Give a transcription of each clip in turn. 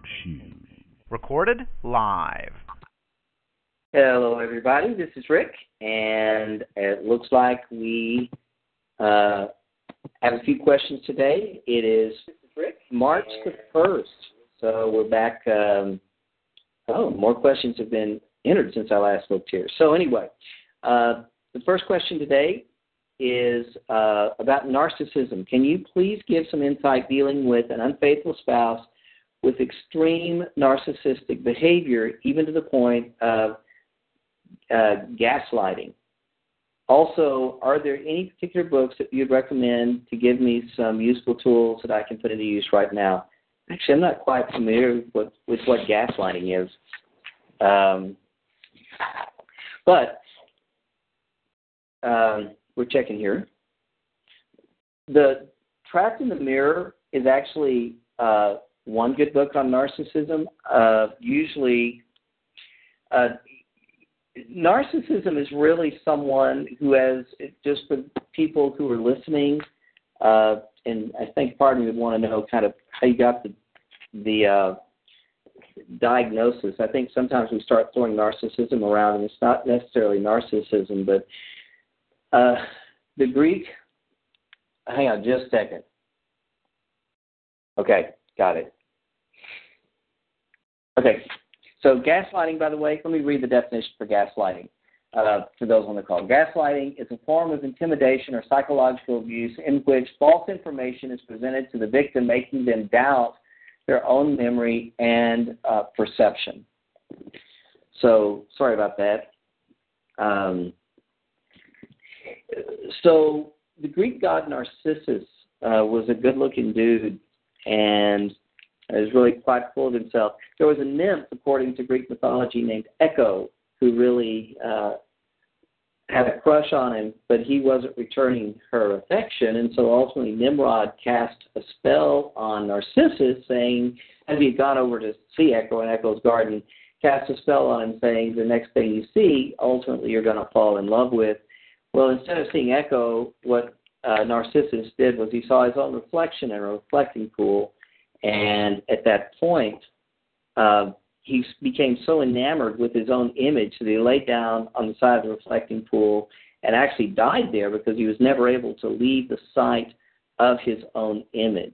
Recorded live. Hello, everybody. This is Rick, and it looks like we have a few questions today. It is March the 1st, so we're back. More questions have been entered since I last looked here. So anyway, the first question today is about narcissism. Can you please give some insight dealing with an unfaithful spouse with extreme narcissistic behavior, even to the point of gaslighting? Also, are there any particular books that you'd recommend to give me some useful tools that I can put into use right now? Actually, I'm not quite familiar with what gaslighting is. But we're checking here. The Trapped in the Mirror is actually one good book on narcissism. Usually, narcissism is really someone who has, just for people who are listening, and I think part of me would want to know kind of how you got the diagnosis. I think sometimes we start throwing narcissism around, and it's not necessarily narcissism, but the Greek, hang on just a second. Okay, got it. Okay, so gaslighting, by the way, let me read the definition for gaslighting for those on the call. Gaslighting is a form of intimidation or psychological abuse in which false information is presented to the victim, making them doubt their own memory and perception. So, sorry about that. So, the Greek god Narcissus was a good-looking dude, and is really quite full of himself. There was a nymph, according to Greek mythology, named Echo, who really had a crush on him, but he wasn't returning her affection, and so ultimately Nimrod cast a spell on Narcissus, saying, as he had gone over to see Echo in Echo's garden, cast a spell on him, saying, the next thing you see, ultimately you're going to fall in love with. Well, instead of seeing Echo, what Narcissus did was he saw his own reflection in a reflecting pool, and at that point, he became so enamored with his own image that he laid down on the side of the reflecting pool and actually died there because he was never able to leave the sight of his own image.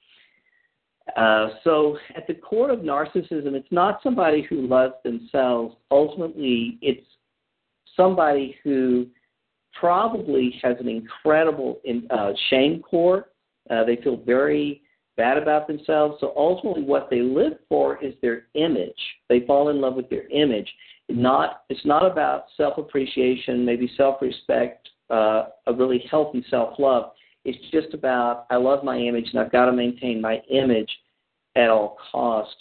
So at the core of narcissism, it's not somebody who loves themselves. Ultimately, it's somebody who probably has an incredible shame core. They feel very bad about themselves. So ultimately what they live for is their image. They fall in love with their image. It's not about self-appreciation, maybe self-respect, a really healthy self-love. It's just about, I love my image and I've got to maintain my image at all cost.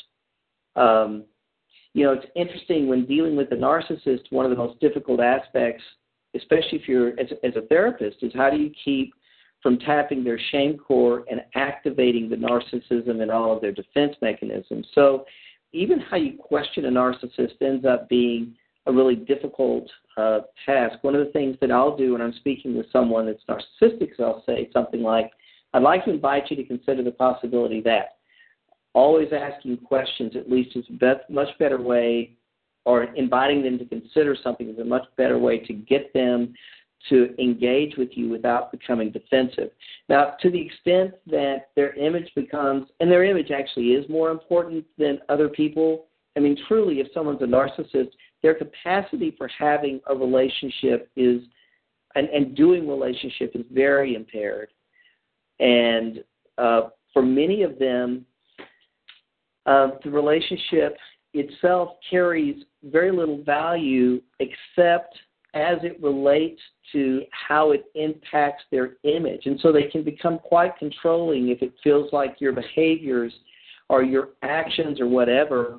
It's interesting when dealing with a narcissist, one of the most difficult aspects, especially if you're as a therapist, is how do you keep from tapping their shame core and activating the narcissism and all of their defense mechanisms. So even how you question a narcissist ends up being a really difficult task. One of the things that I'll do when I'm speaking with someone that's narcissistic is I'll say something like, I'd like to invite you to consider the possibility that. Always asking questions at least is a much better way, or inviting them to consider something is a much better way to get them to engage with you without becoming defensive. Now, to the extent that their image becomes, and their image actually is more important than other people, I mean, truly, if someone's a narcissist, their capacity for having a relationship is, and doing relationship is very impaired. And for many of them, the relationship itself carries very little value except as it relates to how it impacts their image. And so they can become quite controlling if it feels like your behaviors or your actions or whatever,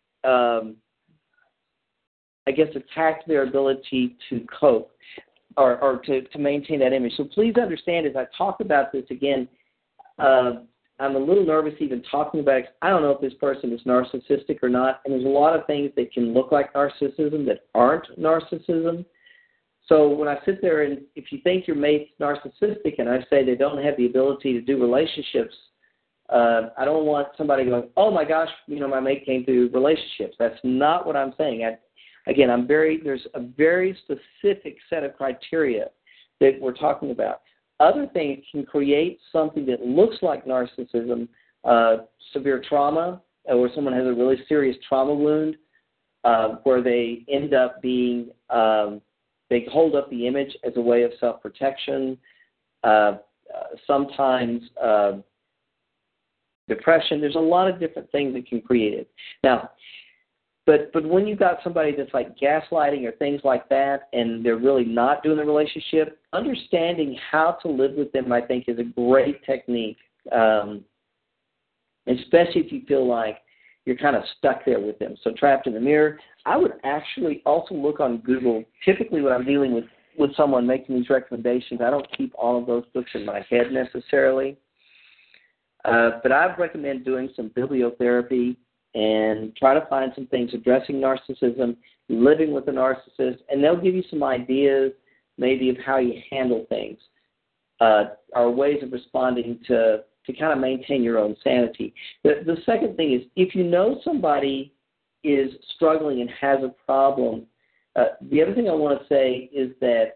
attack their ability to cope or to maintain that image. So please understand, as I talk about this again, I'm a little nervous even talking about it. I don't know if this person is narcissistic or not, and there's a lot of things that can look like narcissism that aren't narcissism. So when I sit there and if you think your mate's narcissistic and I say they don't have the ability to do relationships I don't want somebody going, oh my gosh, my mate came through relationships. That's not what I'm saying. There's a very specific set of criteria that we're talking about. Other things can create something that looks like narcissism, severe trauma, or someone has a really serious trauma wound, where they end up being, they hold up the image as a way of self-protection, sometimes depression. There's a lot of different things that can create it. Now, but when you've got somebody that's like gaslighting or things like that, and they're really not doing the relationship, understanding how to live with them, I think, is a great technique, especially if you feel like you're kind of stuck there with them. So trapped in the mirror. I would actually also look on Google. Typically when I'm dealing with someone making these recommendations, I don't keep all of those books in my head necessarily. But I'd recommend doing some bibliotherapy and try to find some things addressing narcissism, living with a narcissist, and they'll give you some ideas maybe of how you handle things, or ways of responding to kind of maintain your own sanity. The second thing is, if you know somebody is struggling and has a problem, the other thing I want to say is that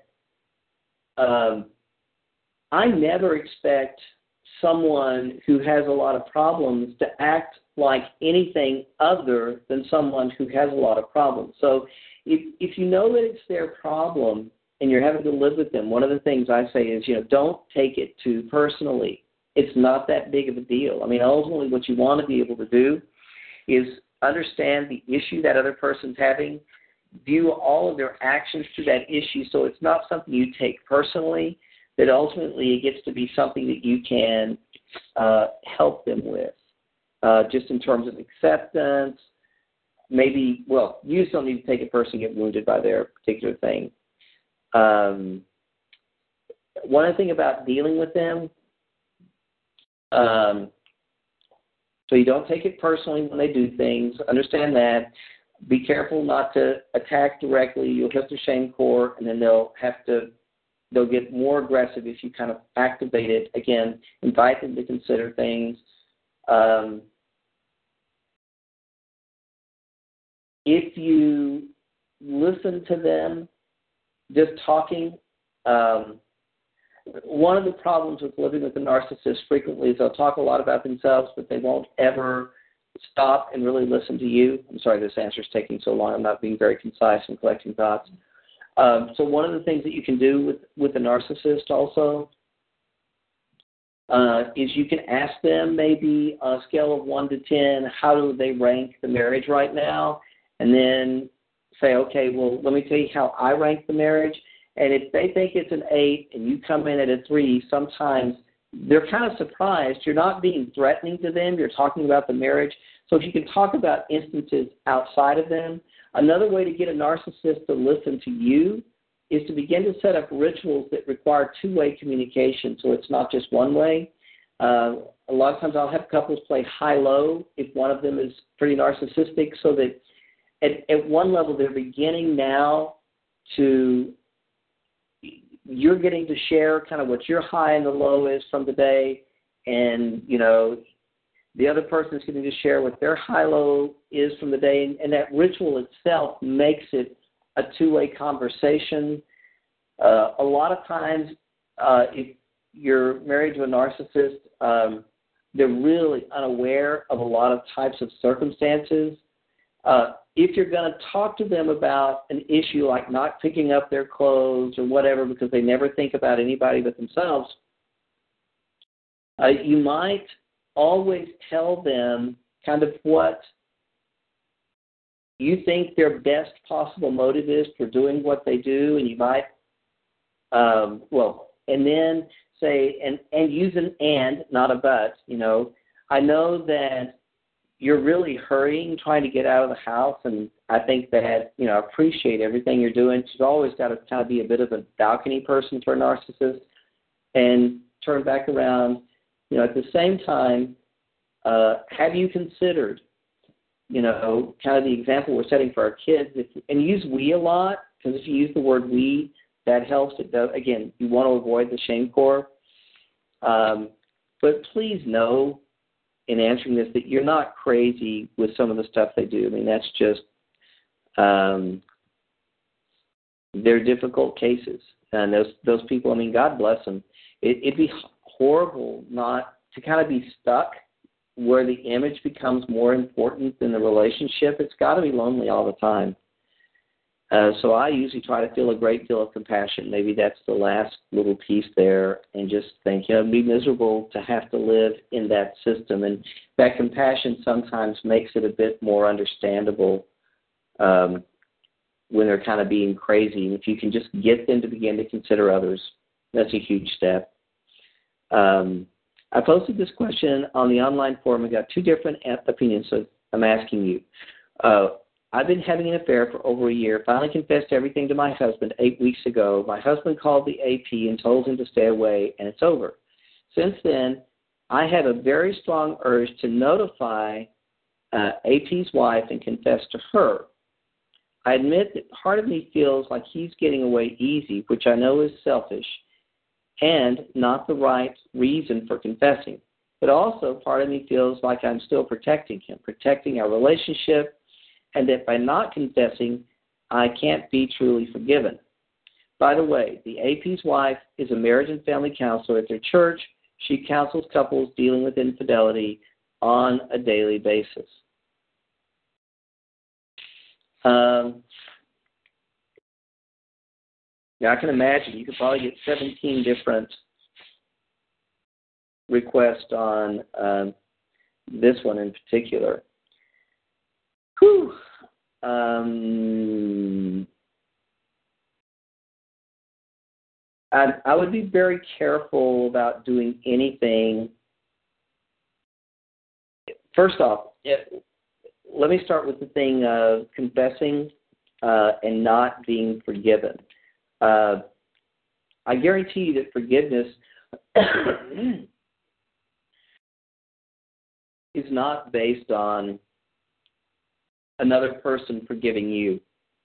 I never expect someone who has a lot of problems to act like anything other than someone who has a lot of problems. So if you know that it's their problem and you're having to live with them, one of the things I say is, don't take it too personally. It's not that big of a deal. I mean, ultimately what you want to be able to do is understand the issue that other person's having, view all of their actions through that issue, so it's not something you take personally, that ultimately it gets to be something that you can help them with, just in terms of acceptance. Maybe, you just don't need to take it personally, get wounded by their particular thing. One other thing about dealing with them, so you don't take it personally when they do things. Understand that. Be careful not to attack directly. You'll hit their shame core, and then they'll get more aggressive if you kind of activate it. Again, invite them to consider things. If you listen to them, just talking, one of the problems with living with a narcissist frequently is they'll talk a lot about themselves, but they won't ever stop and really listen to you. I'm sorry this answer is taking so long. I'm not being very concise and collecting thoughts. So one of the things that you can do with a narcissist also is you can ask them maybe on a scale of 1 to 10, how do they rank the marriage right now? And then say, okay, well, let me tell you how I rank the marriage. And if they think it's an 8 and you come in at a 3, sometimes they're kind of surprised. You're not being threatening to them. You're talking about the marriage. So if you can talk about instances outside of them. Another way to get a narcissist to listen to you is to begin to set up rituals that require two-way communication, so it's not just one way. A lot of times I'll have couples play high-low if one of them is pretty narcissistic, so that at one level they're beginning now to, you're getting to share kind of what your high and the low is from the day, and, the other person is getting to share what their high-low is from the day, and that ritual itself makes it a two-way conversation. A lot of times, if you're married to a narcissist, they're really unaware of a lot of types of circumstances. If you're going to talk to them about an issue like not picking up their clothes or whatever because they never think about anybody but themselves, you might always tell them kind of what you think their best possible motive is for doing what they do, and you might, and then say, and use an and, not a but. I know that you're really hurrying, trying to get out of the house, and I think that, I appreciate everything you're doing. She's always got to kind of be a bit of a balcony person for a narcissist, and turn back around. At the same time, have you considered, kind of the example we're setting for our kids, and use we a lot, because if you use the word we, that helps. It does. Again, you want to avoid the shame core. But please know in answering this that you're not crazy with some of the stuff they do. I mean, that's just they're difficult cases, and those people. I mean, God bless them. It'd be horrible not to kind of be stuck where the image becomes more important than the relationship. It's got to be lonely all the time. So I usually try to feel a great deal of compassion. Maybe that's the last little piece there, and just think, it'd be miserable to have to live in that system. And that compassion sometimes makes it a bit more understandable when they're kind of being crazy. If you can just get them to begin to consider others, that's a huge step. I posted this question on the online forum and got two different opinions, so I'm asking you. I've been having an affair for over a year. Finally confessed everything to my husband 8 weeks ago. My husband called the AP and told him to stay away, and it's over. Since then, I have a very strong urge to notify AP's wife and confess to her. I admit that part of me feels like he's getting away easy, which I know is selfish and not the right reason for confessing. But also part of me feels like I'm still protecting him, protecting our relationship, and that by not confessing, I can't be truly forgiven. By the way, the AP's wife is a marriage and family counselor at their church. She counsels couples dealing with infidelity on a daily basis. Now, I can imagine you could probably get 17 different requests on this one in particular. Whew. I would be very careful about doing anything. First off, let me start with the thing of confessing and not being forgiven. I guarantee you that forgiveness is not based on another person forgiving you.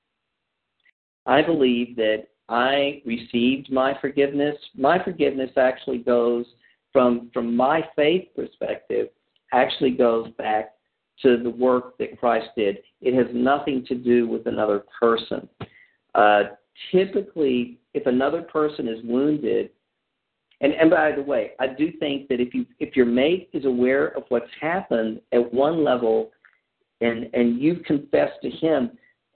I believe that I received my forgiveness. My forgiveness actually goes from my faith perspective, actually goes back to the work that Christ did. It has nothing to do with another person. Typically, if another person is wounded, and by the way, I do think that if your mate is aware of what's happened at one level, and you've confessed to him,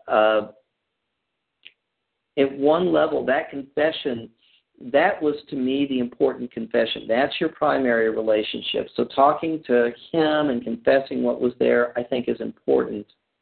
at one level, that confession, that was to me the important confession. That's your primary relationship. So talking to him and confessing what was there, I think, is important.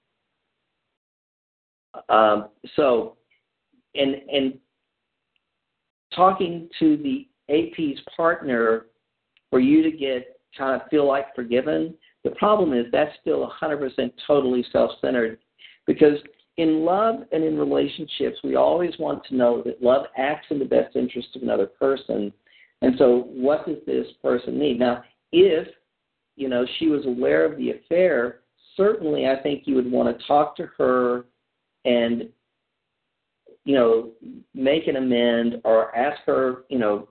And talking to the AP's partner for you to get kind of feel like forgiven, the problem is that's still 100% totally self-centered, because in love and in relationships, we always want to know that love acts in the best interest of another person. And so what does this person need? Now, if, she was aware of the affair, certainly I think you would want to talk to her and, make an amend or ask her,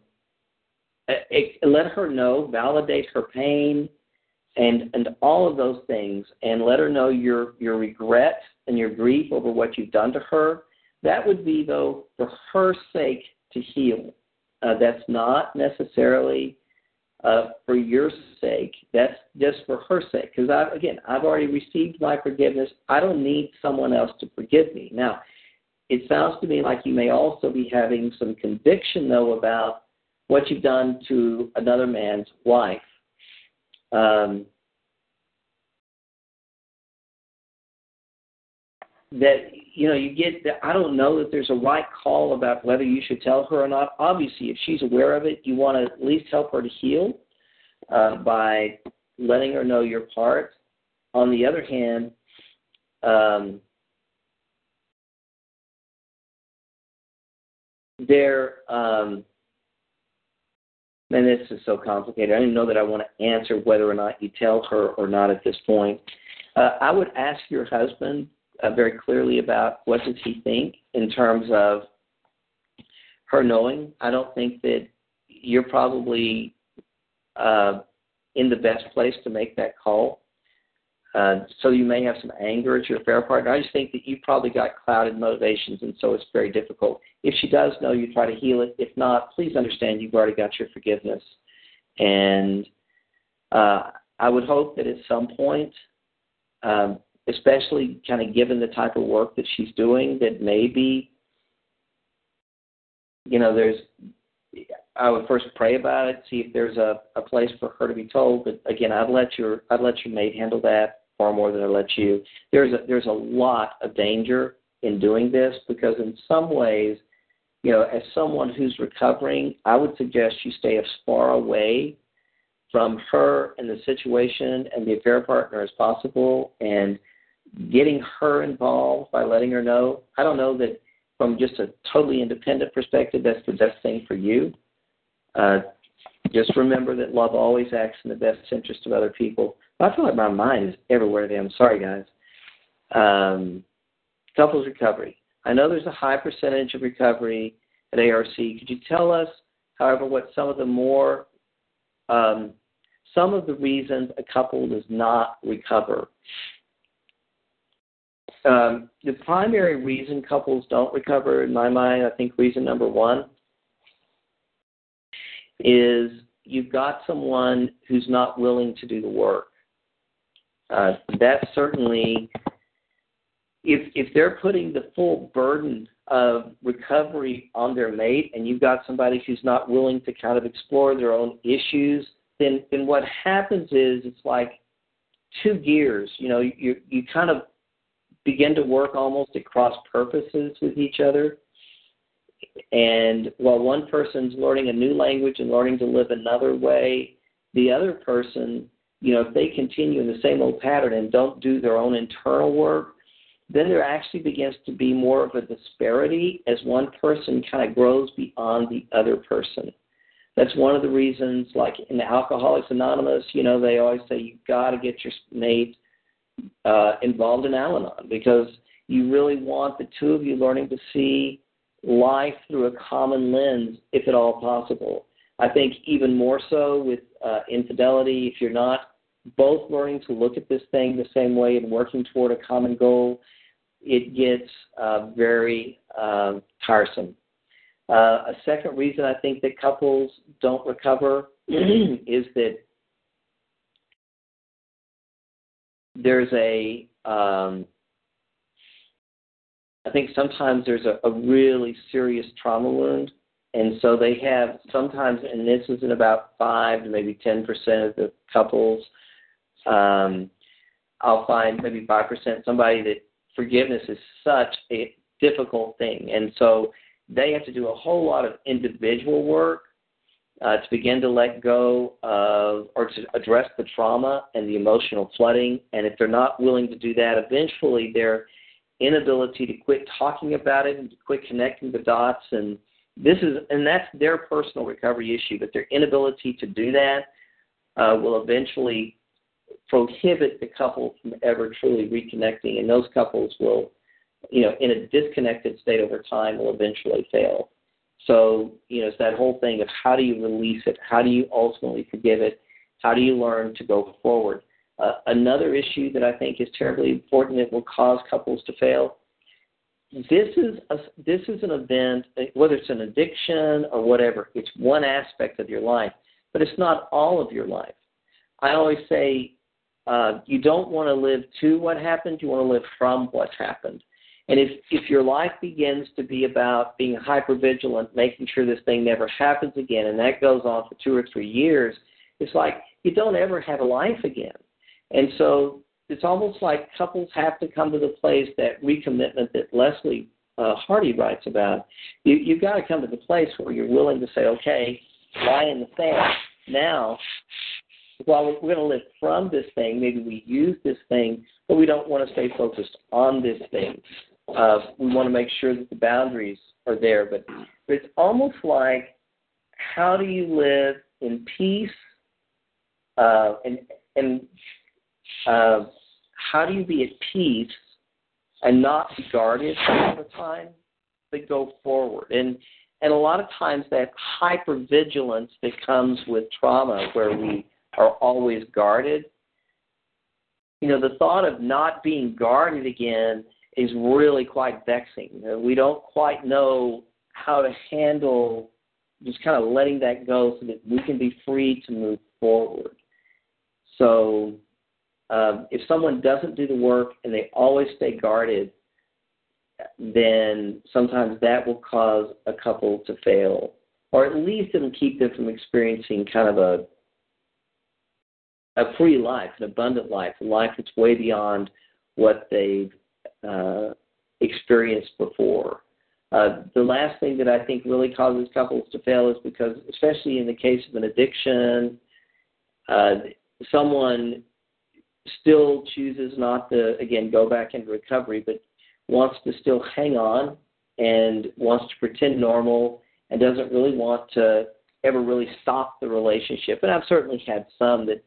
let her know, validate her pain, and all of those things, and let her know your regret and your grief over what you've done to her. That would be, though, for her sake to heal. That's not necessarily for your sake. That's just for her sake. Because, I've already received my forgiveness. I don't need someone else to forgive me. Now, it sounds to me like you may also be having some conviction, though, about what you've done to another man's wife. That, you get, I don't know that there's a right call about whether you should tell her or not. Obviously, if she's aware of it, you want to at least help her to heal by letting her know your part. On the other hand, and this is so complicated. I don't even know that I want to answer whether or not you tell her or not at this point. I would ask your husband very clearly about what does he think in terms of her knowing. I don't think that you're probably in the best place to make that call. So you may have some anger at your affair partner. I just think that you probably got clouded motivations, and so it's very difficult. If she does know, you try to heal it. If not, please understand you've already got your forgiveness. And I would hope that at some point, especially kind of given the type of work that she's doing, that maybe, I would first pray about it, see if there's a place for her to be told. But again, I'd let your mate handle that far more than I let you. There's a lot of danger in doing this, because in some ways, as someone who's recovering, I would suggest you stay as far away from her and the situation and the affair partner as possible, and getting her involved by letting her know. I don't know that from just a totally independent perspective, that's the best thing for you. Just remember that love always acts in the best interest of other people. I feel like my mind is everywhere today. I'm sorry, guys. Couples recovery. I know there's a high percentage of recovery at ARC. Could you tell us, however, what some of the reasons a couple does not recover? The primary reason couples don't recover, in my mind, I think reason number one, is you've got someone who's not willing to do the work. That's certainly, if they're putting the full burden of recovery on their mate, and you've got somebody who's not willing to kind of explore their own issues, then what happens is it's like two gears. You kind of begin to work almost at cross purposes with each other. And while one person's learning a new language and learning to live another way, the other person, if they continue in the same old pattern and don't do their own internal work, then there actually begins to be more of a disparity as one person kind of grows beyond the other person. That's one of the reasons, like in Alcoholics Anonymous, they always say you've got to get your mate involved in Al-Anon, because you really want the two of you learning to see life through a common lens, if at all possible. I think even more so with infidelity, if you're not both learning to look at this thing the same way and working toward a common goal, it gets very tiresome. A second reason I think that couples don't recover is that there's I think sometimes there's a really serious trauma wound, and so they have sometimes, and this is in about 5 to maybe 10% of the couples, I'll find maybe 5% somebody that forgiveness is such a difficult thing, and so they have to do a whole lot of individual work to begin to let go of, or to address the trauma and the emotional flooding. And if they're not willing to do that, eventually their inability to quit talking about it and to quit connecting the dots, and that's their personal recovery issue, but their inability to do that will eventually prohibit the couple from ever truly reconnecting, and those couples will, in a disconnected state over time, will eventually fail. So, it's that whole thing of how do you release it? How do you ultimately forgive it? How do you learn to go forward? Another issue that I think is terribly important that will cause couples to fail, this is an event, whether it's an addiction or whatever, it's one aspect of your life, but it's not all of your life. I always say you don't want to live to what happened, you want to live from what happened. And if your life begins to be about being hypervigilant, making sure this thing never happens again, and that goes on for 2 or 3 years, it's like you don't ever have a life again. And so it's almost like couples have to come to the place, that recommitment that Leslie Hardy writes about. You've got to come to the place where you're willing to say, okay, lie in the sand. Now, while we're going to live from this thing, maybe we use this thing, but we don't want to stay focused on this thing. We want to make sure that the boundaries are there. But it's almost like, how do you live in peace and how do you be at peace and not be guarded all the time, but go forward? And a lot of times that hypervigilance that comes with trauma, where we are always guarded. The thought of not being guarded again is really quite vexing. We don't quite know how to handle just kind of letting that go so that we can be free to move forward. So if someone doesn't do the work and they always stay guarded, then sometimes that will cause a couple to fail, or at least it'll keep them from experiencing kind of a free life, an abundant life, a life that's way beyond what they've experienced before. The last thing that I think really causes couples to fail is because, especially in the case of an addiction, someone still chooses not to, again, go back into recovery, but wants to still hang on and wants to pretend normal and doesn't really want to ever really stop the relationship. And I've certainly had some that,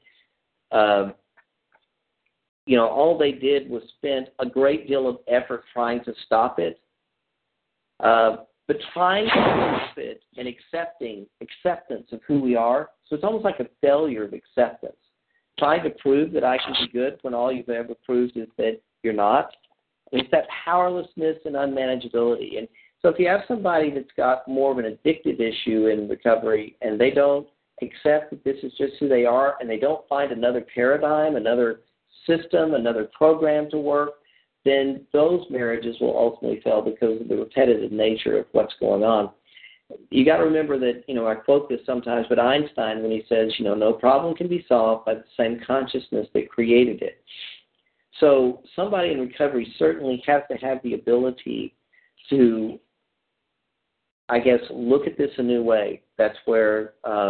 all they did was spend a great deal of effort trying to stop it, but trying to stop it and acceptance of who we are. So it's almost like a failure of acceptance. Trying to prove that I can be good when all you've ever proved is that you're not. It's that powerlessness and unmanageability. And so if you have somebody that's got more of an addictive issue in recovery and they don't accept that this is just who they are and they don't find another paradigm, another system, another program to work, then those marriages will ultimately fail because of the repetitive nature of what's going on. You got to remember that, I quote this sometimes, but Einstein, when he says, no problem can be solved by the same consciousness that created it. So somebody in recovery certainly has to have the ability to, I guess, look at this a new way. That's where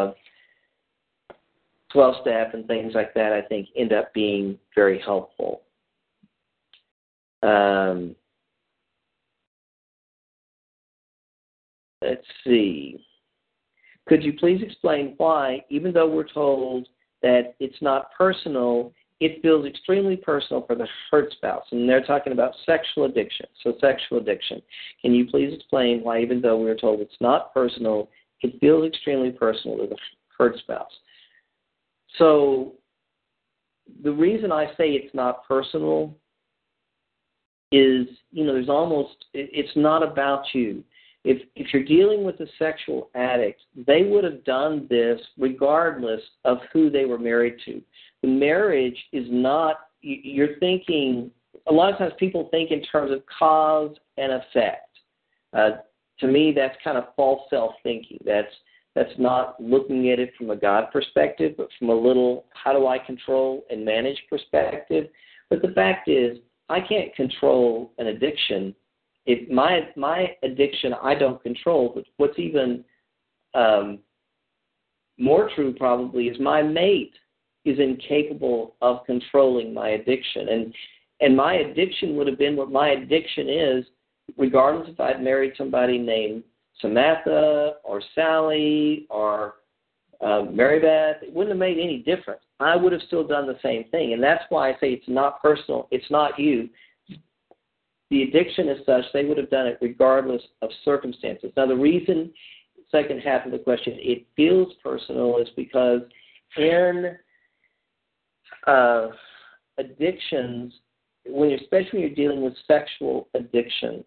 12-step and things like that, I think, end up being very helpful. Let's see. Could you please explain why, even though we're told that it's not personal, it feels extremely personal for the hurt spouse? And they're talking about sexual addiction. So sexual addiction. Can you please explain why, even though we're told it's not personal, it feels extremely personal to the hurt spouse? So the reason I say it's not personal is, there's almost, it's not about you. If you're dealing with a sexual addict, they would have done this regardless of who they were married to. The marriage is not, you're thinking, a lot of times people think in terms of cause and effect. To me, that's kind of false self-thinking. That's not looking at it from a God perspective, but from a little how do I control and manage perspective. But the fact is, I can't control an addiction. If my addiction I don't control, but what's even more true probably is my mate is incapable of controlling my addiction. And my addiction would have been what my addiction is, regardless if I'd married somebody named Samantha or Sally or Mary Beth. It wouldn't have made any difference. I would have still done the same thing. And that's why I say it's not personal. It's not you. The addiction is such, they would have done it regardless of circumstances. Now, the reason, second half of the question, it feels personal is because in addictions, especially when you're dealing with sexual addiction,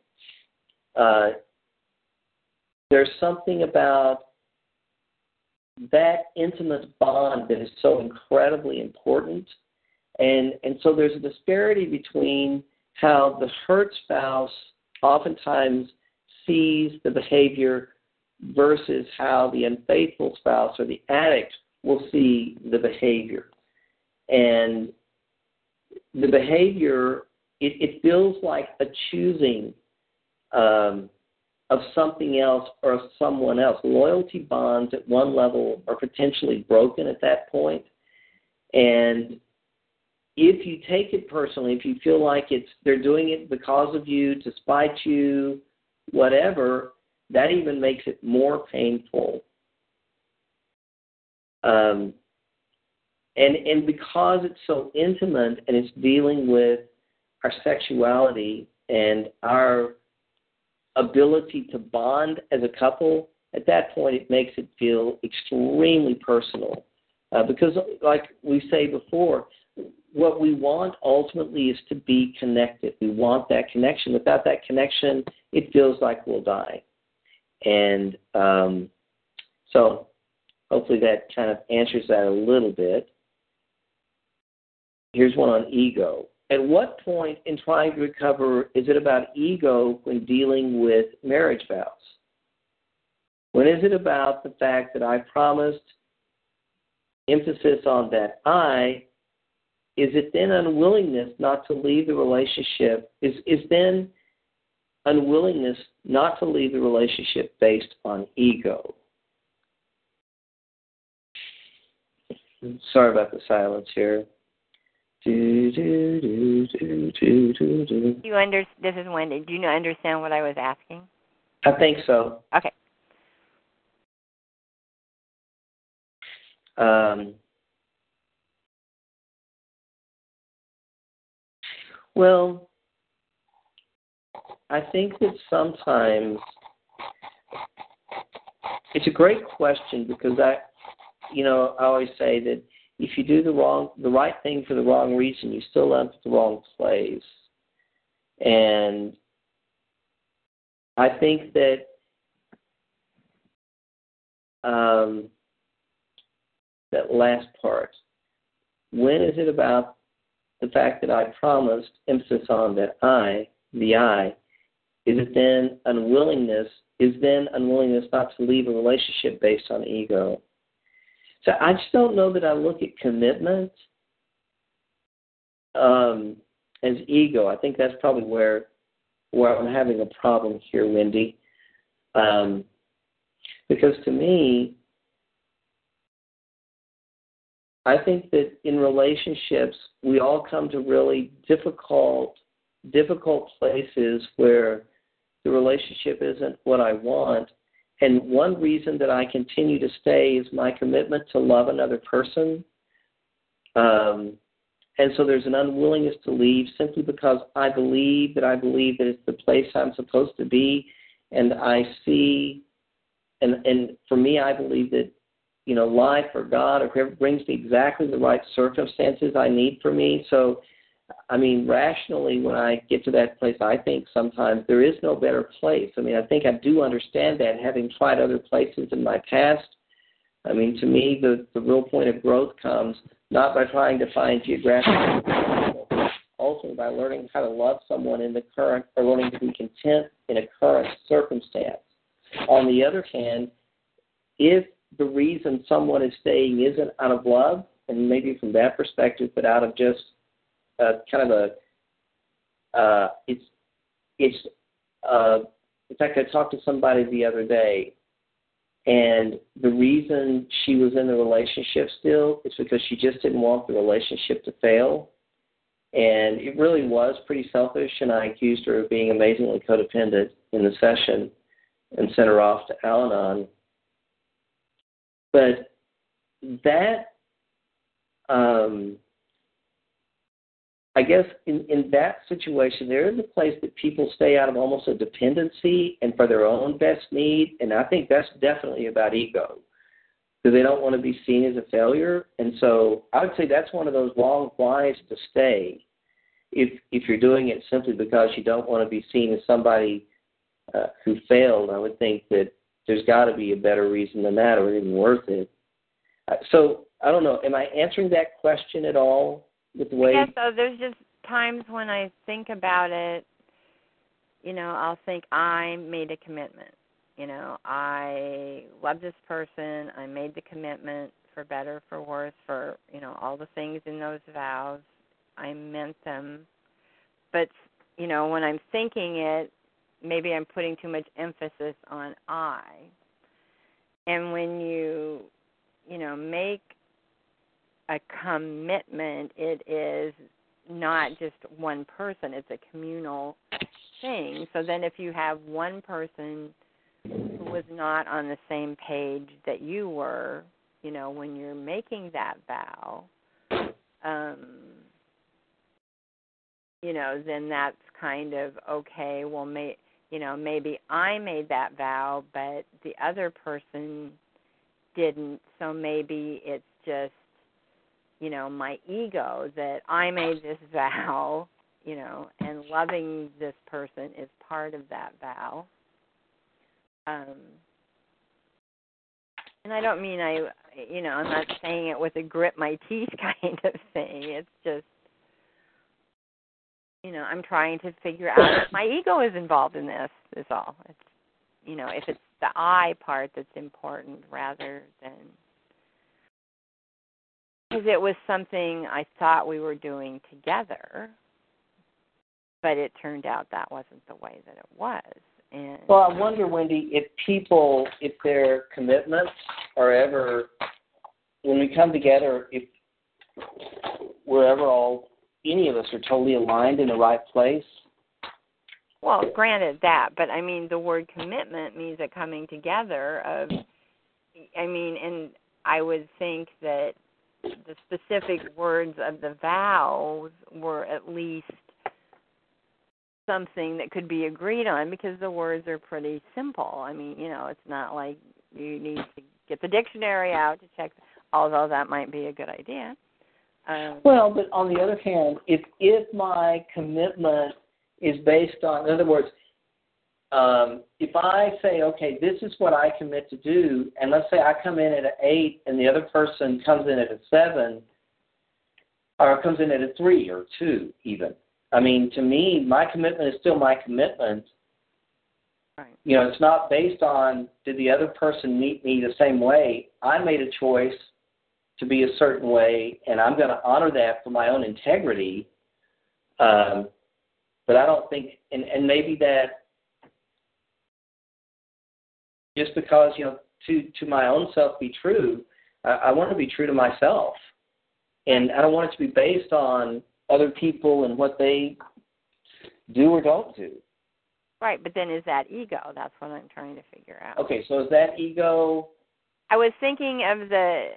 there's something about that intimate bond that is so incredibly important. And so there's a disparity between how the hurt spouse oftentimes sees the behavior versus how the unfaithful spouse or the addict will see the behavior. And the behavior, it feels like a choosing of something else or someone else. Loyalty bonds at one level are potentially broken at that point. And if you take it personally, if you feel like they're doing it because of you, to spite you, whatever, that even makes it more painful. And because it's so intimate and it's dealing with our sexuality and our ability to bond as a couple, at that point it makes it feel extremely personal Because, like we say before, what we want ultimately is to be connected. We want that connection. Without that connection, it feels like we'll die. And so hopefully that kind of answers that a little bit. Here's one on ego. At what point in trying to recover is it about ego when dealing with marriage vows? When is it about the fact that I promised, emphasis on that I, is it then unwillingness not to leave the relationship? Is then unwillingness not to leave the relationship based on ego? Sorry about the silence here. This is Wendy. Do you understand what I was asking? I think so. Okay. Well, I think that sometimes it's a great question because I always say that if you do the right thing for the wrong reason, you still end up at the wrong place. And I think that that last part, when is it about the fact that I promised, emphasis on that I, the I, is then unwillingness not to leave a relationship based on ego? So I just don't know that I look at commitment as ego. I think that's probably where I'm having a problem here, Wendy. Because to me, I think that in relationships, we all come to really difficult places where the relationship isn't what I want. And one reason that I continue to stay is my commitment to love another person. And so there's an unwillingness to leave simply because I believe that it's the place I'm supposed to be. And I see, and for me, I believe that, life or God or whoever brings me exactly the right circumstances I need for me. So, rationally, when I get to that place, I think sometimes there is no better place. I think I do understand that, having tried other places in my past. To me, the real point of growth comes not by trying to find geographic, ultimately by learning how to love someone in the current, or learning to be content in a current circumstance. On the other hand, if the reason someone is staying isn't out of love, and maybe from that perspective, but out of just in fact, I talked to somebody the other day, and the reason she was in the relationship still is because she just didn't want the relationship to fail. And it really was pretty selfish, and I accused her of being amazingly codependent in the session and sent her off to Al-Anon. But that, I guess in that situation, there is a place that people stay out of almost a dependency and for their own best need, and I think that's definitely about ego, because they don't want to be seen as a failure. And so I would say that's one of those wrong whys to stay if you're doing it simply because you don't want to be seen as somebody who failed. I would think that there's got to be a better reason than that, or even worth it. So I don't know. Am I answering that question at all? With the way? Yeah, so there's just times when I think about it, I'll think I made a commitment. I love this person. I made the commitment for better, for worse, for, all the things in those vows. I meant them. But, when I'm thinking it, maybe I'm putting too much emphasis on I. And when you make a commitment, it is not just one person, it's a communal thing. So then if you have one person who was not on the same page that you were, when you're making that vow, then that's kind of, okay, well, maybe I made that vow, but the other person didn't, so maybe it's just my ego that I made this vow, and loving this person is part of that vow. And I don't mean I'm not saying it with a grit my teeth kind of thing. It's just, I'm trying to figure out if my ego is involved in this, is all. It's, if it's the I part that's important rather than, because it was something I thought we were doing together, but it turned out that wasn't the way that it was. And well, I wonder, Wendy, if their commitments are ever, when we come together, if we're ever any of us are totally aligned in the right place. Well, granted that, but I mean, the word commitment means a coming together of, and I would think that the specific words of the vows were at least something that could be agreed on, because the words are pretty simple. It's not like you need to get the dictionary out to check, although that might be a good idea. Well, but on the other hand, if my commitment is based on, in other words, if I say, okay, this is what I commit to do, and let's say I come in at an 8 and the other person comes in at a 7, or comes in at a 3 or 2 even. To me, my commitment is still my commitment. Right. It's not based on, did the other person meet me the same way? I made a choice to be a certain way, and I'm going to honor that for my own integrity. But I don't think, and maybe that just because, to my own self be true, I want to be true to myself. And I don't want it to be based on other people and what they do or don't do. Right, but then is that ego? That's what I'm trying to figure out. Okay, so is that ego? I was thinking of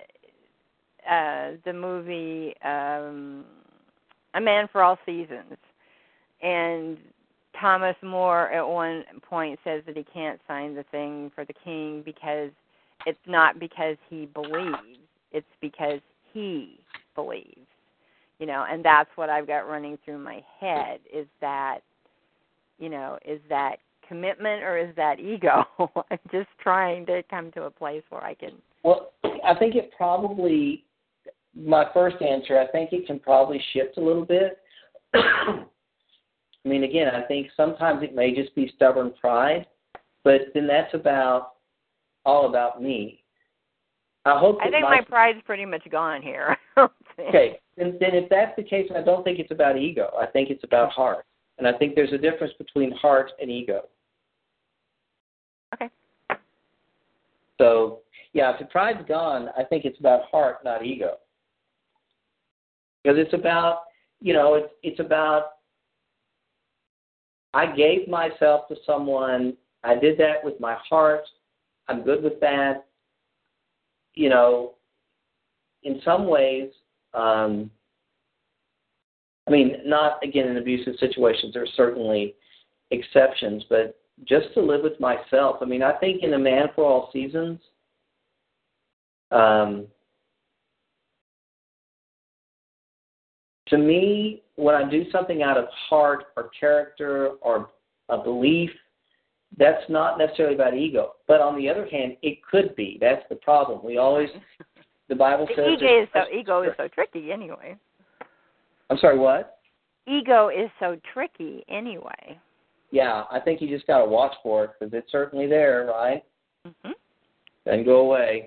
the movie A Man for All Seasons, and Thomas More at one point says that he can't sign the thing for the king because it's not because he believes, it's because he believes. And that's what I've got running through my head, is that, is that commitment or is that ego? I'm just trying to come to a place where I can. Well, I think it probably, my first answer, I think it can probably shift a little bit. Again, I think sometimes it may just be stubborn pride, but then that's all about me. I think my pride's pretty much gone here. Okay, then if that's the case, I don't think it's about ego. I think it's about heart. And I think there's a difference between heart and ego. Okay. So, if the pride's gone, I think it's about heart, not ego. Because it's about, it's about, I gave myself to someone, I did that with my heart, I'm good with that. In some ways, not, again, in abusive situations, there are certainly exceptions, but just to live with myself. I think in A Man for All Seasons, to me, when I do something out of heart or character or a belief, that's not necessarily about ego. But on the other hand, it could be. That's the problem. We always, the Bible says... Ego is so tricky anyway. I'm sorry, what? Ego is so tricky anyway. Yeah, I think you just got to watch for it, because it's certainly there, right? Mm-hmm. Then go away.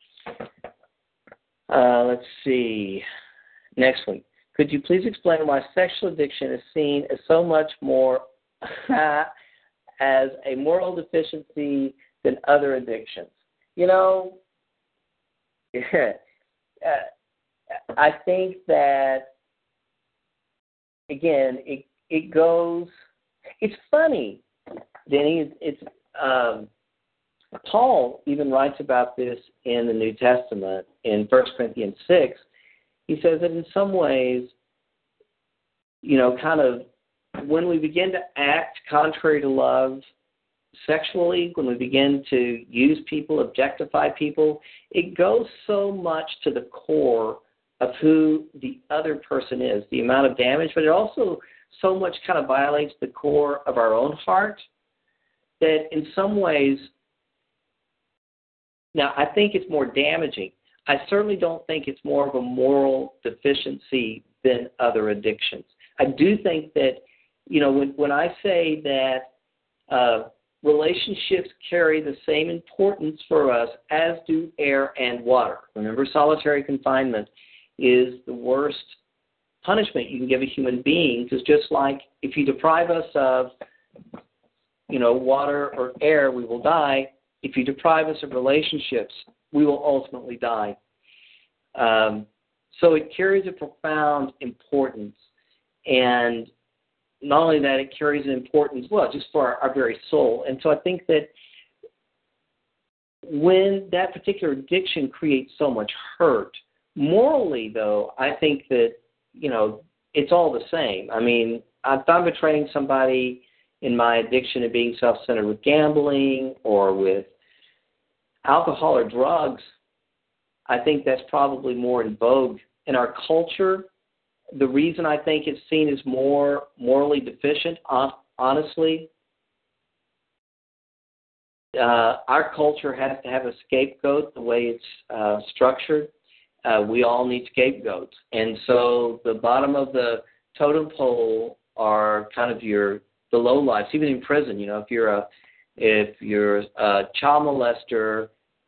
Let's see. Next one. Could you please explain why sexual addiction is seen as so much more as a moral deficiency than other addictions? I think that, again, it goes, it's funny, Denny. It's Paul even writes about this in the New Testament in 1 Corinthians 6. He says that in some ways, kind of when we begin to act contrary to love sexually, when we begin to use people, objectify people, it goes so much to the core of who the other person is, the amount of damage, but it also so much kind of violates the core of our own heart that in some ways, now I think it's more damaging. I certainly don't think it's more of a moral deficiency than other addictions. I do think that, when I say that relationships carry the same importance for us as do air and water. Remember, solitary confinement is the worst punishment you can give a human being, because just like if you deprive us of, water or air, we will die. If you deprive us of relationships, we will ultimately die. So it carries a profound importance. And not only that, it carries an importance, just for our very soul. And so I think that when that particular addiction creates so much hurt, morally, though, I think that, it's all the same. I mean, if I'm betraying somebody in my addiction and being self-centered with gambling or with alcohol or drugs, I think that's probably more in vogue in our culture. The reason I think it's seen as more morally deficient, honestly, our culture has to have a scapegoat the way it's structured. We all need scapegoats. And so the bottom of the totem pole are kind of the lowlifes, even in prison. If you're a child molester,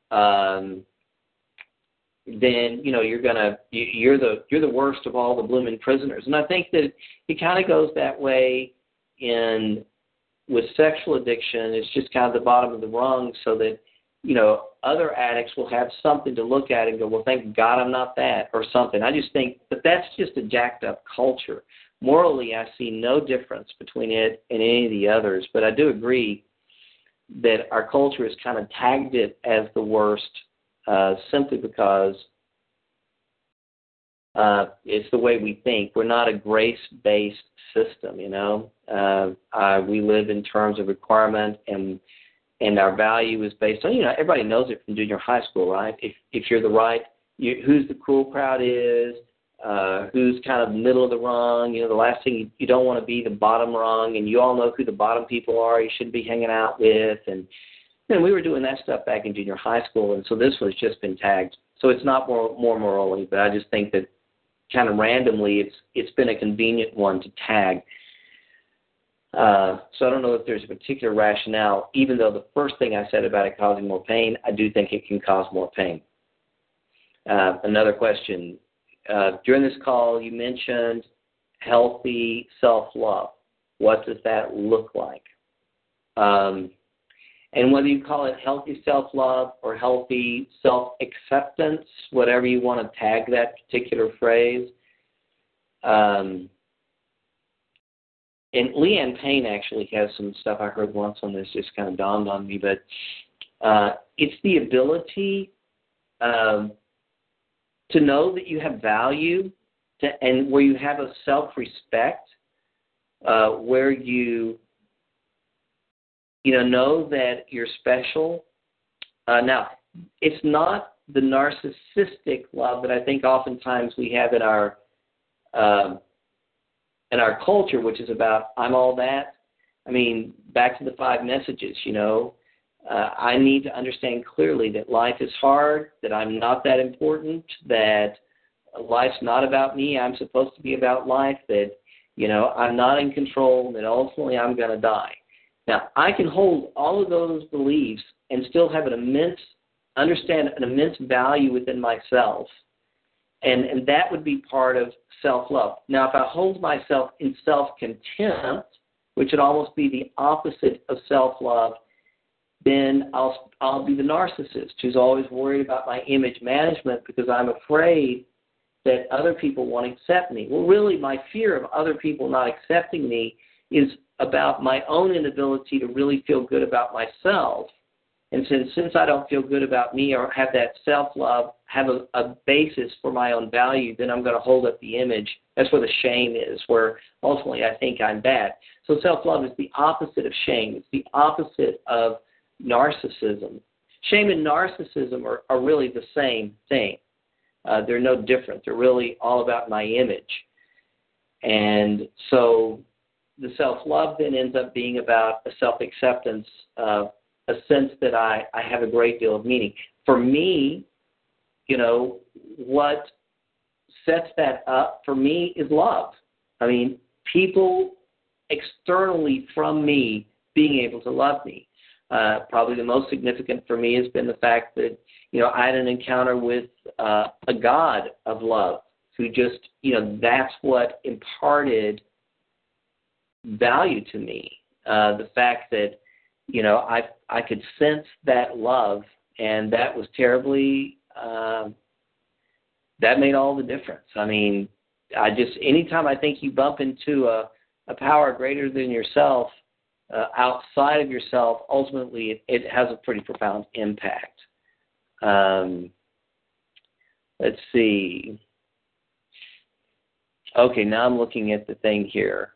then you're the worst of all the blooming prisoners. And I think that it kind of goes that way with sexual addiction. It's just kind of the bottom of the rung, so that other addicts will have something to look at and go, well, thank God I'm not that, or something. I just think that that's just a jacked up culture. Morally, I see no difference between it and any of the others, but I do agree that our culture has kind of tagged it as the worst simply because it's the way we think. We're not a grace-based system, we live in terms of requirement, and our value is based on, everybody knows it from junior high school, right? If you're the right, who's the cool crowd is, who's kind of middle of the rung. The last thing, you don't want to be the bottom rung, and you all know who the bottom people are you shouldn't be hanging out with. And we were doing that stuff back in junior high school, and so this was just been tagged. So it's not more morally, but I just think that kind of randomly it's been a convenient one to tag. So I don't know if there's a particular rationale, even though the first thing I said about it causing more pain, I do think it can cause more pain. Another question. During this call, you mentioned healthy self-love. What does that look like? And whether you call it healthy self-love or healthy self-acceptance, whatever you want to tag that particular phrase. And Leanne Payne actually has some stuff I heard once on this, just kind of dawned on me, but it's the ability to know that you have value and where you have a self-respect, where you know that you're special. Now, it's not the narcissistic love that I think oftentimes we have in our culture, which is about I'm all that. I mean, back to the 5 messages, I need to understand clearly that life is hard, that I'm not that important, that life's not about me, I'm supposed to be about life, that, I'm not in control, that ultimately I'm going to die. Now, I can hold all of those beliefs and still have understand an immense value within myself. And that would be part of self-love. Now, if I hold myself in self-contempt, which would almost be the opposite of self-love, then I'll be the narcissist who's always worried about my image management because I'm afraid that other people won't accept me. Well, really, my fear of other people not accepting me is about my own inability to really feel good about myself. And since I don't feel good about me or have that self-love, have a basis for my own value, then I'm going to hold up the image. That's where the shame is, where ultimately I think I'm bad. So self-love is the opposite of shame. It's the opposite of narcissism. Shame and narcissism are really the same thing. they're no different. They're really all about my image. And so the self-love then ends up being about a self-acceptance, a sense that I have a great deal of meaning. For me, what sets that up for me is love. I mean, people externally from me being able to love me. Probably the most significant for me has been the fact that, I had an encounter with a God of love who just, that's what imparted value to me. The fact that, I could sense that love, and that was terribly, that made all the difference. I mean, anytime I think you bump into a power greater than yourself, outside of yourself, ultimately it has a pretty profound impact. Let's see. Okay, now I'm looking at the thing here.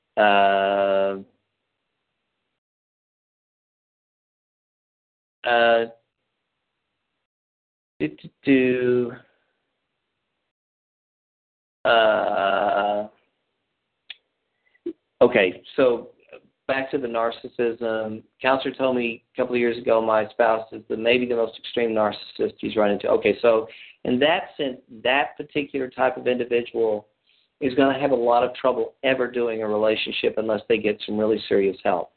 Okay, so back to the narcissism. Counselor told me a couple of years ago my spouse is maybe the most extreme narcissist he's run into. Okay, so in that sense, that particular type of individual is going to have a lot of trouble ever doing a relationship unless they get some really serious help.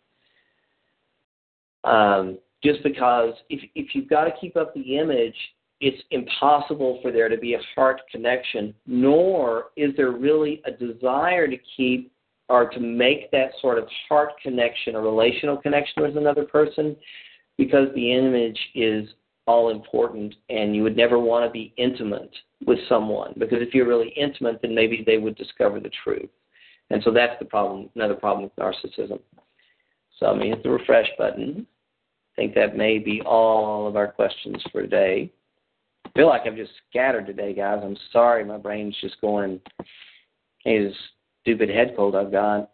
Just because if you've got to keep up the image, it's impossible for there to be a heart connection, nor is there really a desire to keep or to make that sort of heart connection, a relational connection with another person, because the image is all important and you would never want to be intimate with someone, because if you're really intimate, then maybe they would discover the truth. And so that's the problem, another problem with narcissism. So I'm going to hit the refresh button. I think that may be all of our questions for today. I feel like I've just scattered today, guys. I'm sorry. My brain's just going, hey, this stupid head cold I've got.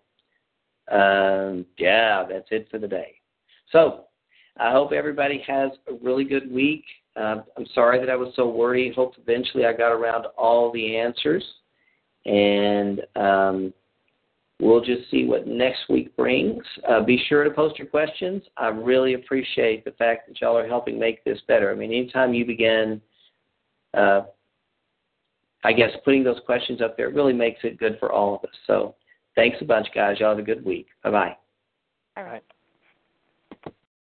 Yeah, that's it for the day. So I hope everybody has a really good week. I'm sorry that I was so worried. Hope eventually I got around to all the answers. And we'll just see what next week brings. Be sure to post your questions. I really appreciate the fact that y'all are helping make this better. I mean, anytime you begin, putting those questions up there, it really makes it good for all of us. So thanks a bunch, guys. Y'all have a good week. Bye-bye. All right.